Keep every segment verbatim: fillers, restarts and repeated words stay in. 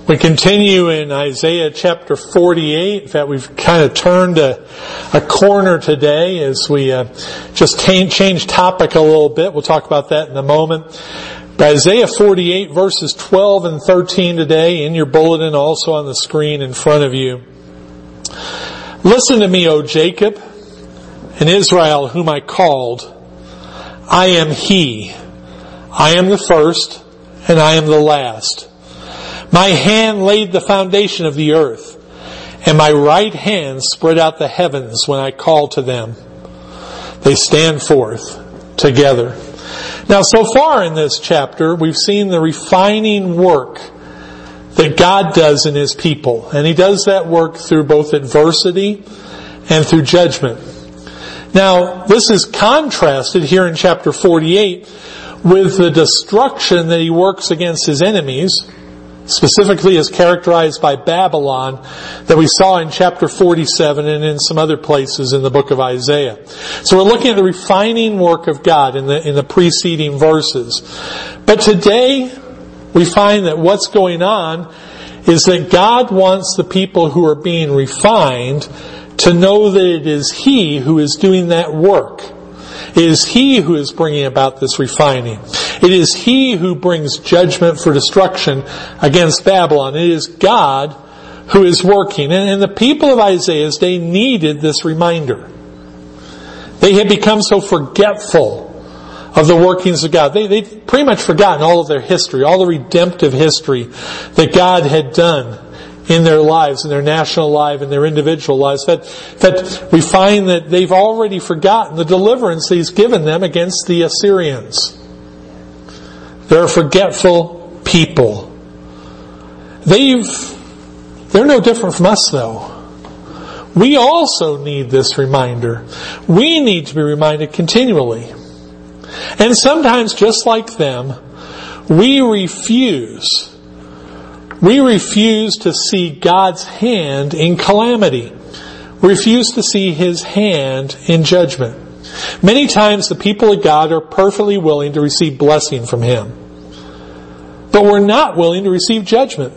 We continue in Isaiah chapter forty-eight. In fact, we've kind of turned a, a corner today as we uh, just t- change topic a little bit. We'll talk about that in a moment. But Isaiah forty-eight verses twelve and thirteen today in your bulletin, also on the screen in front of you. Listen to me, O Jacob, and Israel, whom I called. I am He. I am the first, and I am the last. My hand laid the foundation of the earth, and my right hand spread out the heavens when I call to them. They stand forth together. Now, so far in this chapter, we've seen the refining work that God does in His people. And He does that work through both adversity and through judgment. Now, this is contrasted here in chapter forty-eight with the destruction that He works against His enemies, specifically as characterized by Babylon, that we saw in chapter forty-seven and in some other places in the book of Isaiah. So we're looking at the refining work of God in the, in the preceding verses. But today, we find that what's going on is that God wants the people who are being refined to know that it is He who is doing that work. It is He who is bringing about this refining. It is He who brings judgment for destruction against Babylon. It is God who is working. And, and the people of Isaiah's day needed this reminder. They had become so forgetful of the workings of God. They, they'd pretty much forgotten all of their history, all the redemptive history that God had done in their lives, in their national life, in their individual lives. That, that we find that they've already forgotten the deliverance He's given them against the Assyrians. They're a forgetful people. They've, they're no different from us though. We also need this reminder. We need to be reminded continually. And sometimes, just like them, we refuse. We refuse to see God's hand in calamity. We refuse to see His hand in judgment. Many times the people of God are perfectly willing to receive blessing from Him. But we're not willing to receive judgment.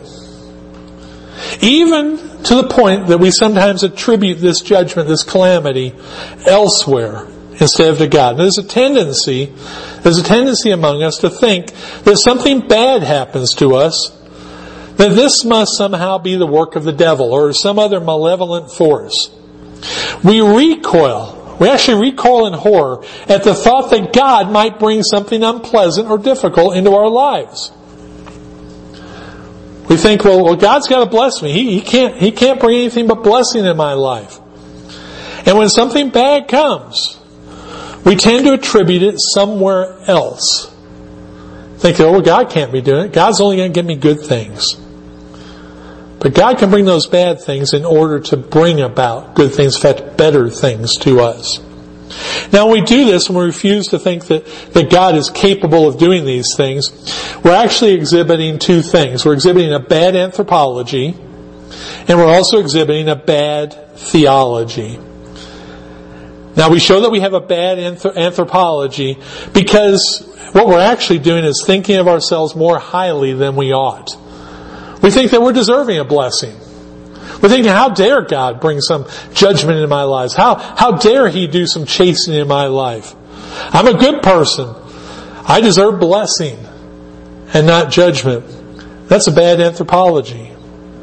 Even to the point that we sometimes attribute this judgment, this calamity, elsewhere instead of to God. There's a tendency, there's a tendency among us to think that something bad happens to us, that this must somehow be the work of the devil or some other malevolent force. We recoil, we actually recoil in horror at the thought that God might bring something unpleasant or difficult into our lives. We think, well, well God's got to bless me. He, he can't, He can't bring anything but blessing in my life. And when something bad comes, we tend to attribute it somewhere else. Think, oh, well, God can't be doing it. God's only going to give me good things. But God can bring those bad things in order to bring about good things, in fact, better things to us. Now, when we do this and we refuse to think that, that God is capable of doing these things, we're actually exhibiting two things. We're exhibiting a bad anthropology, and we're also exhibiting a bad theology. Now, we show that we have a bad anth- anthropology because what we're actually doing is thinking of ourselves more highly than we ought. We think that we're deserving a blessing. We're thinking, how dare God bring some judgment in my life? How, how dare He do some chastening in my life? I'm a good person. I deserve blessing and not judgment. That's a bad anthropology.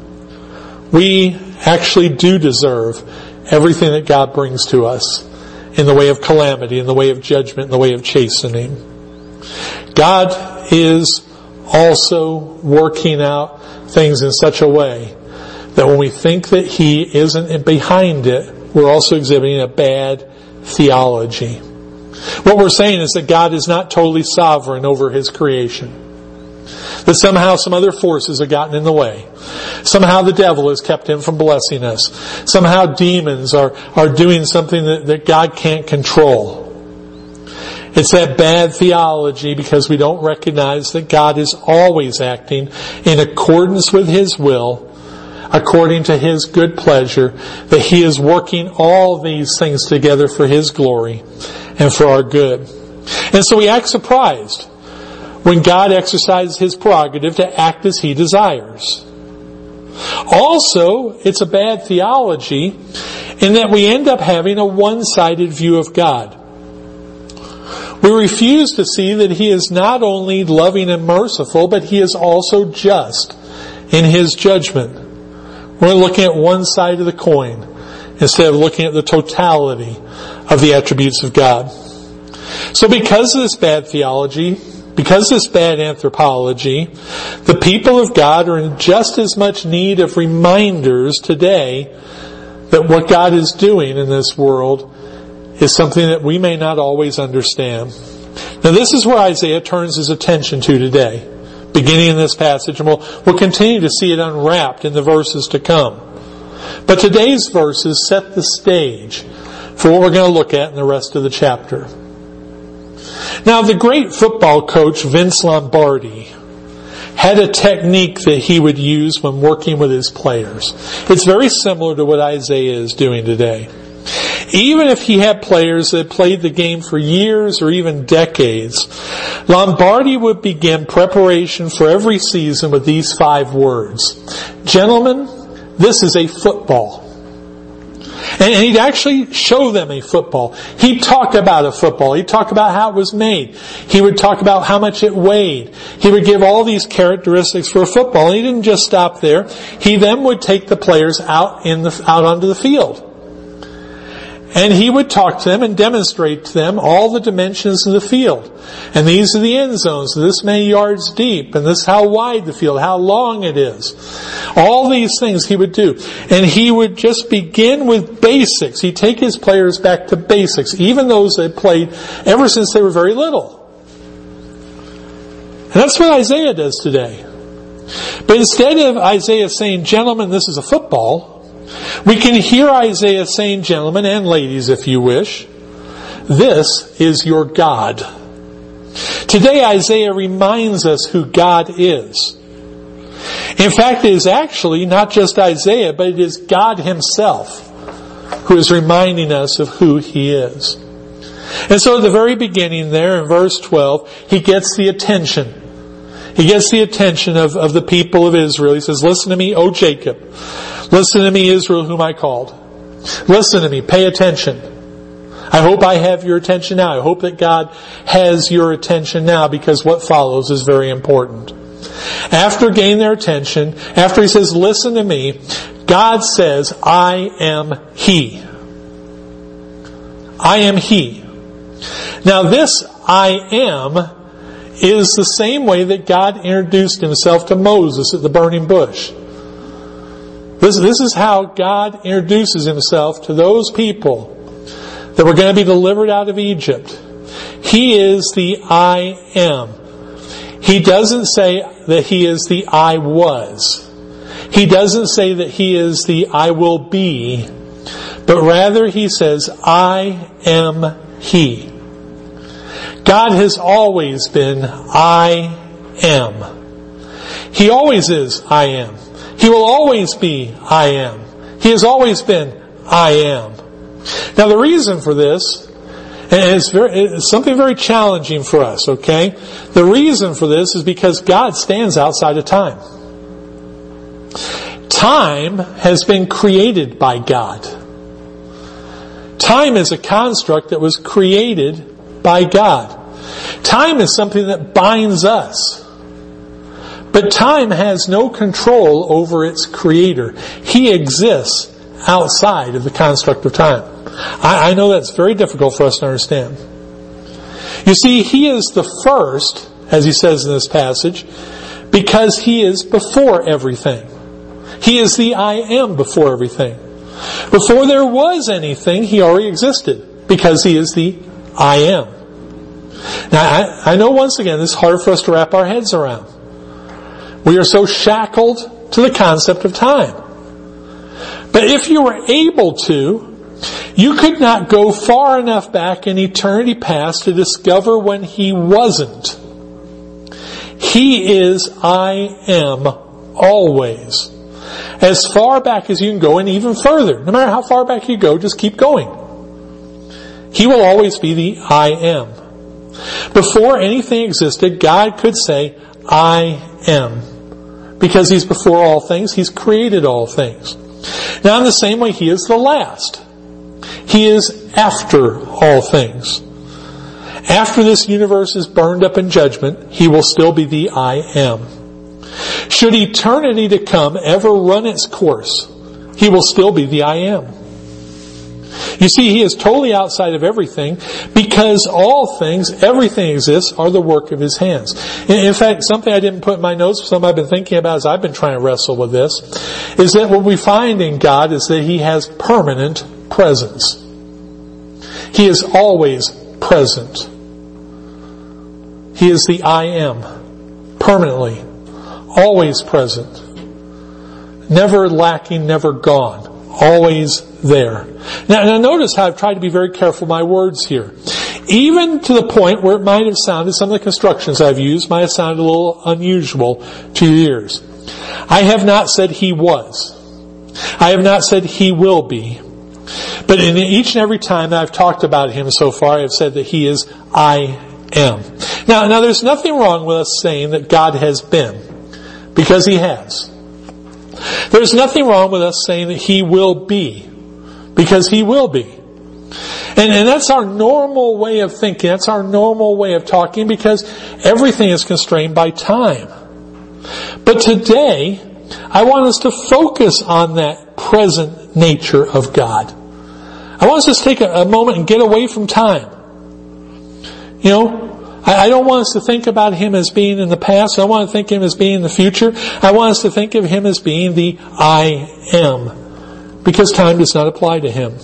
We actually do deserve everything that God brings to us in the way of calamity, in the way of judgment, in the way of chastening. God is also working out things in such a way that when we think that He isn't behind it, we're also exhibiting a bad theology. What we're saying is that God is not totally sovereign over His creation. That somehow some other forces have gotten in the way. Somehow the devil has kept Him from blessing us. Somehow demons are, are doing something that, that God can't control. It's that bad theology because we don't recognize that God is always acting in accordance with His will, according to His good pleasure, that He is working all these things together for His glory and for our good. And so we act surprised when God exercises His prerogative to act as He desires. Also, it's a bad theology in that we end up having a one-sided view of God. We refuse to see that He is not only loving and merciful, but He is also just in His judgment. We're looking at one side of the coin instead of looking at the totality of the attributes of God. So because of this bad theology, because of this bad anthropology, the people of God are in just as much need of reminders today that what God is doing in this world is something that we may not always understand. Now this is where Isaiah turns his attention to today, beginning in this passage, and we'll, we'll continue to see it unwrapped in the verses to come. But today's verses set the stage for what we're going to look at in the rest of the chapter. Now, the great football coach Vince Lombardi had a technique that he would use when working with his players. It's very similar to what Isaiah is doing today. Even if he had players that played the game for years or even decades, Lombardi would begin preparation for every season with these five words. Gentlemen, this is a football. And he'd actually show them a football. He'd talk about a football. He'd talk about how it was made. He would talk about how much it weighed. He would give all these characteristics for a football. And he didn't just stop there. He then would take the players out in the, out onto the field. And he would talk to them and demonstrate to them all the dimensions of the field. And these are the end zones. This many yards deep. And this how wide the field, how long it is. All these things he would do. And he would just begin with basics. He'd take his players back to basics, even those that played ever since they were very little. And that's what Isaiah does today. But instead of Isaiah saying, gentlemen, this is a football, we can hear Isaiah saying, gentlemen and ladies, if you wish, this is your God. Today Isaiah reminds us who God is. In fact, it is actually not just Isaiah, but it is God Himself who is reminding us of who He is. And so at the very beginning there in verse twelve, He gets the attention. He gets the attention of, of the people of Israel. He says, listen to me, O Jacob. Listen to me, Israel, whom I called. Listen to me. Pay attention. I hope I have your attention now. I hope that God has your attention now, because what follows is very important. After gaining their attention, after He says, listen to me, God says, I am He. I am He. Now this I am is the same way that God introduced Himself to Moses at the burning bush. This, this is how God introduces Himself to those people that were going to be delivered out of Egypt. He is the I am. He doesn't say that He is the I was. He doesn't say that He is the I will be. But rather He says, I am He. God has always been I am. He always is I am. He will always be I am. He has always been I am. Now the reason for this, and it's, very, it's something very challenging for us, okay? The reason for this is because God stands outside of time. Time has been created by God. Time is a construct that was created by God. Time is something that binds us. But time has no control over its creator. He exists outside of the construct of time. I, I know that's very difficult for us to understand. You see, He is the first, as He says in this passage, because He is before everything. He is the I am before everything. Before there was anything, He already existed, because He is the I am. Now, I, I know once again, this is hard for us to wrap our heads around. We are so shackled to the concept of time. But if you were able to, you could not go far enough back in eternity past to discover when He wasn't. He is I am always. As far back as you can go, and even further. No matter how far back you go, just keep going. He will always be the I am. Before anything existed, God could say, I am. Because He's before all things, He's created all things. Now in the same way, He is the last. He is after all things. After this universe is burned up in judgment, He will still be the I Am. Should eternity to come ever run its course, He will still be the I Am. You see, He is totally outside of everything because all things, everything exists, are the work of His hands. In fact, something I didn't put in my notes, something I've been thinking about as I've been trying to wrestle with this, is that what we find in God is that He has permanent presence. He is always present. He is the I Am, permanently, always present, never lacking, never gone, always there. Now, now notice how I've tried to be very careful with my words here. Even to the point where it might have sounded, some of the constructions I've used might have sounded a little unusual to your ears. I have not said He was. I have not said He will be. But in each and every time that I've talked about Him so far, I've said that He is I Am. Now, now there's nothing wrong with us saying that God has been, because He has. There's nothing wrong with us saying that He will be, because He will be. And, and that's our normal way of thinking. That's our normal way of talking, because everything is constrained by time. But today, I want us to focus on that present nature of God. I want us to take a, a moment and get away from time. You know, I, I don't want us to think about Him as being in the past. I want to think of Him as being in the future. I want us to think of Him as being the I Am, because time does not apply to Him.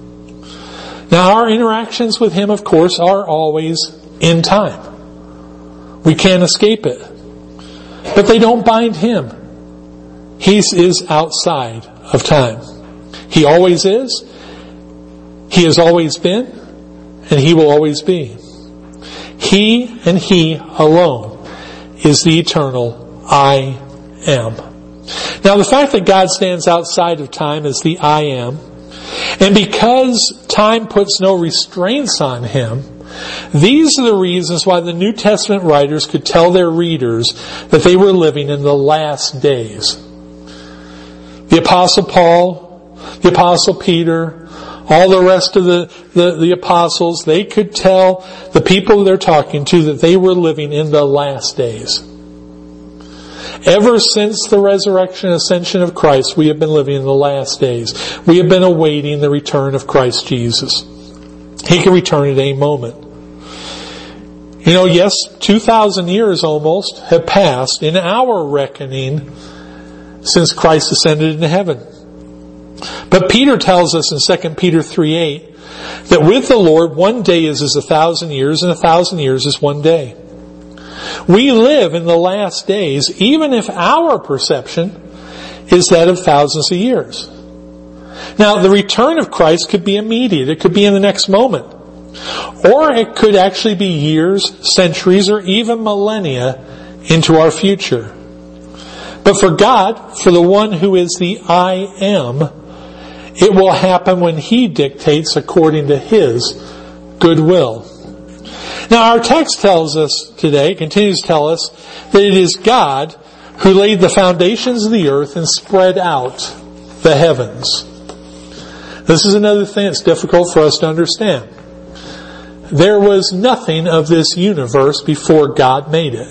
Now, our interactions with Him, of course, are always in time. We can't escape it. But they don't bind Him. He is outside of time. He always is. He has always been. And He will always be. He and He alone is the eternal I Am. Now, the fact that God stands outside of time is the I Am, and because time puts no restraints on Him, these are the reasons why the New Testament writers could tell their readers that they were living in the last days. The Apostle Paul, the Apostle Peter, all the rest of the, the, the apostles, they could tell the people they're talking to that they were living in the last days. Ever since the resurrection and ascension of Christ, we have been living in the last days. We have been awaiting the return of Christ Jesus. He can return at any moment. You know, yes, two thousand years almost have passed in our reckoning since Christ ascended into heaven. But Peter tells us in Second Peter three eight that with the Lord one day is as a thousand years, and a thousand years is one day. We live in the last days, even if our perception is that of thousands of years. Now, the return of Christ could be immediate. It could be in the next moment. Or it could actually be years, centuries, or even millennia into our future. But for God, for the one who is the I Am, it will happen when He dictates according to His good will. Now, our text tells us today, continues to tell us, that it is God who laid the foundations of the earth and spread out the heavens. This is another thing that's difficult for us to understand. There was nothing of this universe before God made it.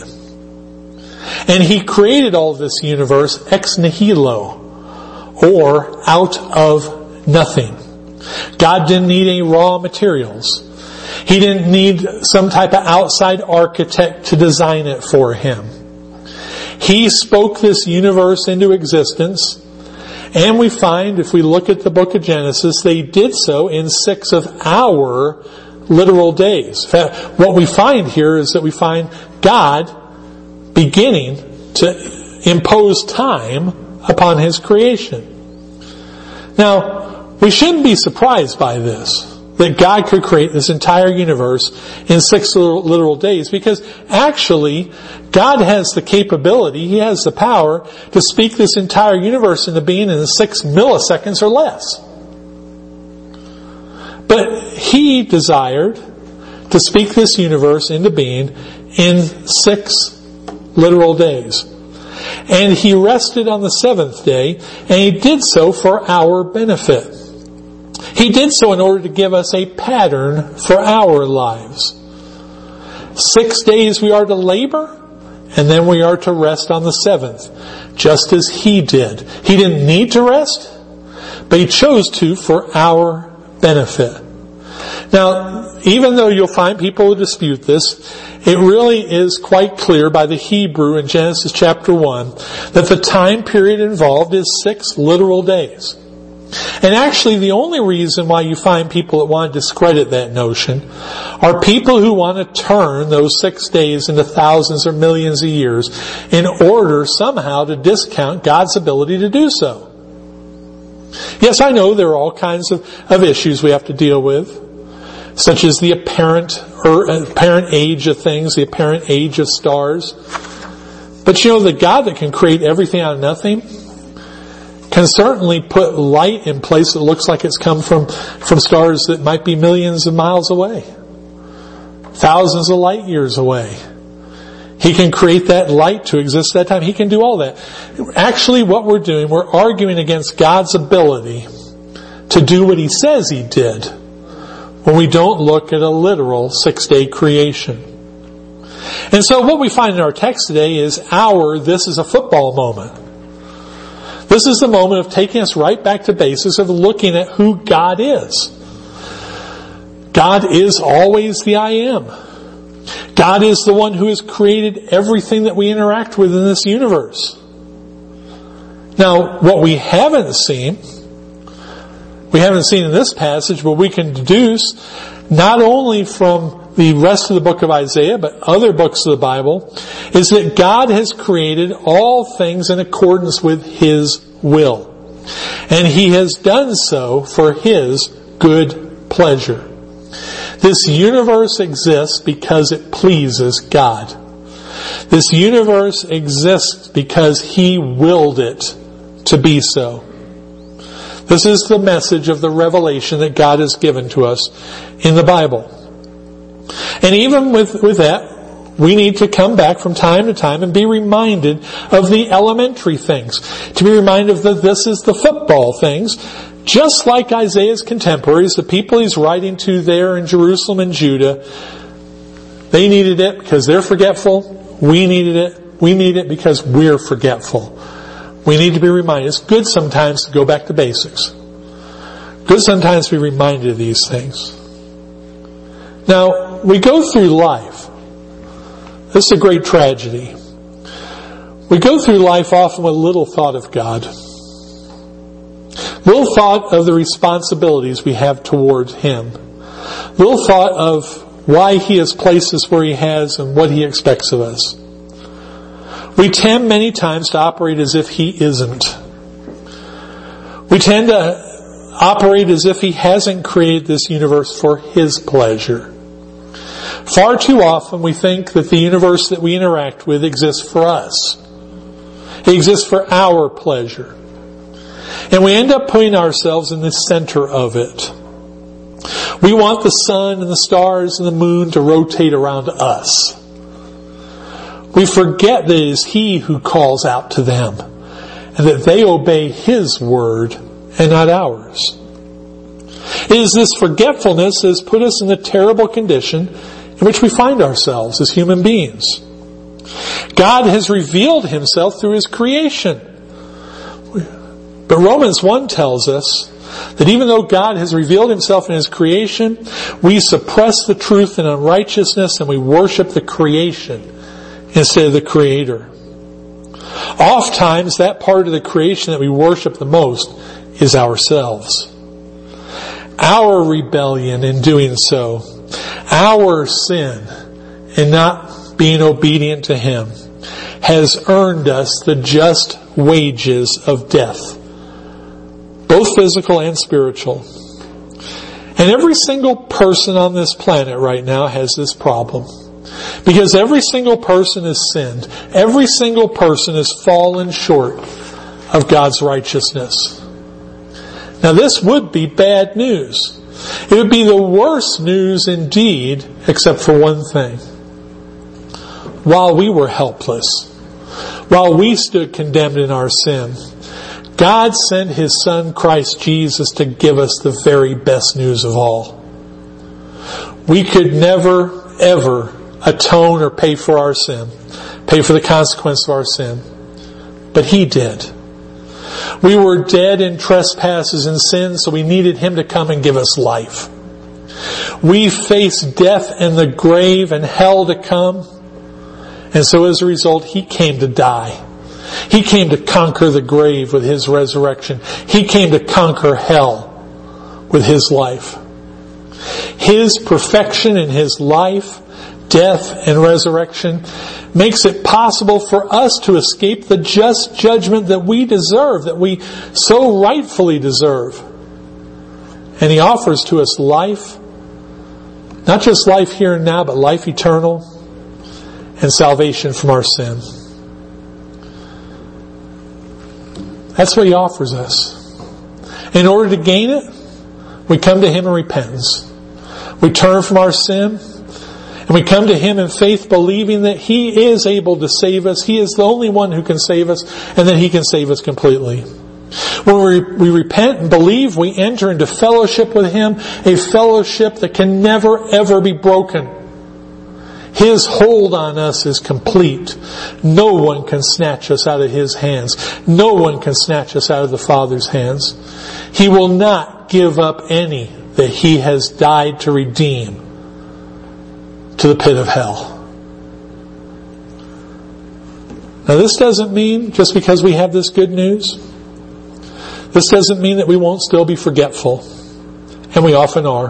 And He created all of this universe ex nihilo, or out of nothing. God didn't need any raw materials. He didn't need some type of outside architect to design it for Him. He spoke this universe into existence, and we find, if we look at the book of Genesis, they did so in six of our literal days. In fact, what we find here is that we find God beginning to impose time upon His creation. Now, we shouldn't be surprised by this, that God could create this entire universe in six literal days, because actually God has the capability, He has the power to speak this entire universe into being in six milliseconds or less. But He desired to speak this universe into being in six literal days. And He rested on the seventh day, and He did so for our benefit. He did so in order to give us a pattern for our lives. Six days we are to labor, and then we are to rest on the seventh, just as He did. He didn't need to rest, but He chose to for our benefit. Now, even though you'll find people who dispute this, it really is quite clear by the Hebrew in Genesis chapter one that the time period involved is six literal days. And actually the only reason why you find people that want to discredit that notion are people who want to turn those six days into thousands or millions of years in order somehow to discount God's ability to do so. Yes, I know there are all kinds of, of issues we have to deal with, such as the apparent or apparent age of things, the apparent age of stars. But you know, the God that can create everything out of nothing can certainly put light in place that looks like it's come from, from stars that might be millions of miles away, thousands of light years away. He can create that light to exist at that time. He can do all that. Actually, what we're doing, we're arguing against God's ability to do what He says He did when we don't look at a literal six-day creation. And so what we find in our text today is our this is a football moment. This is the moment of taking us right back to basics of looking at who God is. God is always the I am. God is the one who has created everything that we interact with in this universe. Now, what we haven't seen, we haven't seen in this passage, but we can deduce not only from the rest of the book of Isaiah, but other books of the Bible, is that God has created all things in accordance with His will. And He has done so for His good pleasure. This universe exists because it pleases God. This universe exists because He willed it to be so. This is the message of the revelation that God has given to us in the Bible. And even with, with that, we need to come back from time to time and be reminded of the elementary things. To be reminded that this is the football things. Just like Isaiah's contemporaries, the people he's writing to there in Jerusalem and Judah, they needed it because they're forgetful. We needed it. We need it because we're forgetful. We need to be reminded. It's good sometimes to go back to basics. Good sometimes to be reminded of these things. Now, we go through life. This is a great tragedy. We go through life often with little thought of God. Little thought of the responsibilities we have toward Him. Little thought of why He has placed us where He has and what He expects of us. We tend many times to operate as if He isn't. We tend to operate as if He hasn't created this universe for His pleasure. Far too often we think that the universe that we interact with exists for us. It exists for our pleasure. And we end up putting ourselves in the center of it. We want the sun and the stars and the moon to rotate around us. We forget that it is He who calls out to them, and that they obey His word and not ours. It is this forgetfulness that has put us in the terrible condition in which we find ourselves as human beings. God has revealed Himself through His creation. But Romans one tells us that even though God has revealed Himself in His creation, we suppress the truth in unrighteousness and we worship the creation instead of the Creator. Oftentimes, that part of the creation that we worship the most is ourselves. Our rebellion in doing so, our sin in not being obedient to Him, has earned us the just wages of death, both physical and spiritual. And every single person on this planet right now has this problem. Because every single person has sinned. Every single person has fallen short of God's righteousness. Now this would be bad news. It would be the worst news indeed, except for one thing. While we were helpless, While we stood condemned in our sin, God sent His Son Christ Jesus to give us the very best news of all. We could never, ever atone or pay for our sin, pay for the consequence of our sin. But He did. We were dead in trespasses and sins, so we needed Him to come and give us life. We faced death and the grave and hell to come. And so as a result, He came to die. He came to conquer the grave with His resurrection. He came to conquer hell with His life. His perfection in His life, death, and resurrection makes it possible for us to escape the just judgment that we deserve, that we so rightfully deserve. And He offers to us life, not just life here and now, but life eternal and salvation from our sin. That's what He offers us. In order to gain it, we come to Him in repentance. We turn from our sin, and we come to Him in faith, believing that He is able to save us. He is the only one who can save us, and that He can save us completely. When we, we repent and believe, we enter into fellowship with Him, a fellowship that can never ever be broken. His hold on us is complete. No one can snatch us out of His hands. No one can snatch us out of the Father's hands. He will not give up any that He has died to redeem to the pit of hell. Now this doesn't mean, just because we have this good news, this doesn't mean that we won't still be forgetful. And we often are.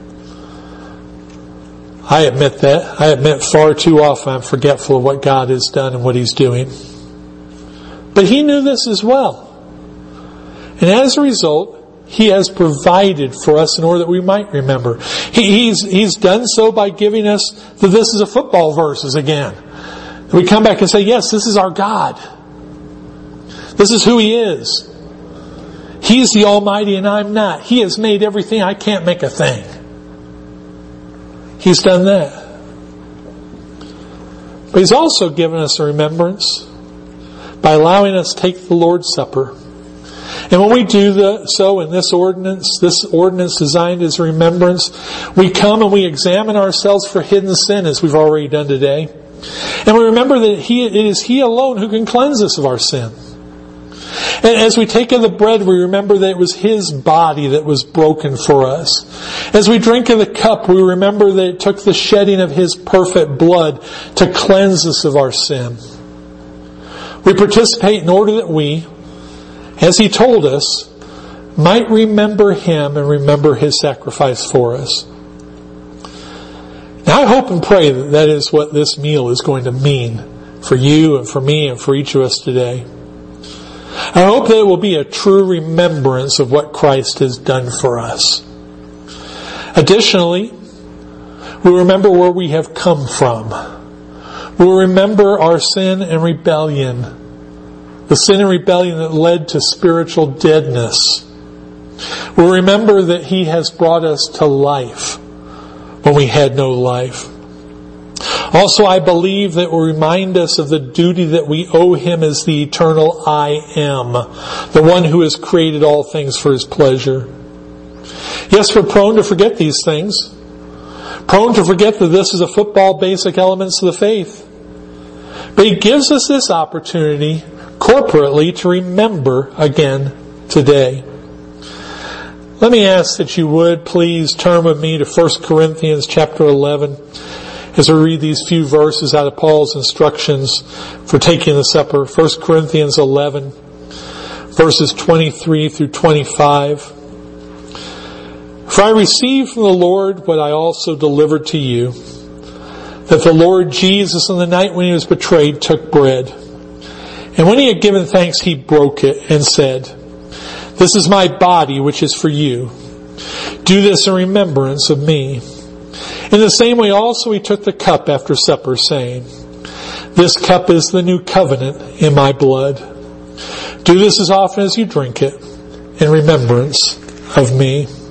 I admit that. I admit far too often I'm forgetful of what God has done and what He's doing. But He knew this as well. And as a result, He has provided for us in order that we might remember. He, he's, he's done so by giving us the this is a football verses again. We come back and say, yes, this is our God. This is who He is. He's the Almighty and I'm not. He has made everything. I can't make a thing. He's done that. But He's also given us a remembrance by allowing us to take the Lord's Supper. And when we do the, so in this ordinance, this ordinance designed as a remembrance, we come and we examine ourselves for hidden sin, as we've already done today. And we remember that He, it is He alone who can cleanse us of our sin. And as we take of the bread, we remember that it was His body that was broken for us. As we drink of the cup, we remember that it took the shedding of His perfect blood to cleanse us of our sin. We participate in order that we, as He told us, might remember Him and remember His sacrifice for us. Now I hope and pray that that is what this meal is going to mean for you and for me and for each of us today. I hope that it will be a true remembrance of what Christ has done for us. Additionally, we'll remember where we have come from. We'll remember our sin and rebellion. The sin and rebellion that led to spiritual deadness. We'll remember that He has brought us to life when we had no life. Also, I believe that will remind us of the duty that we owe Him as the eternal I Am, the one who has created all things for His pleasure. Yes, we're prone to forget these things. Prone to forget that this is a football basic elements of the faith. But He gives us this opportunity corporately to remember again today. Let me ask that you would please turn with me to First Corinthians chapter eleven as we read these few verses out of Paul's instructions for taking the supper. First Corinthians eleven, verses twenty-three through twenty-five. For I received from the Lord what I also delivered to you, that the Lord Jesus on the night when He was betrayed took bread. And when He had given thanks, He broke it and said, "This is my body which is for you. Do this in remembrance of me." In the same way also He took the cup after supper, saying, "This cup is the new covenant in my blood. Do this as often as you drink it in remembrance of me."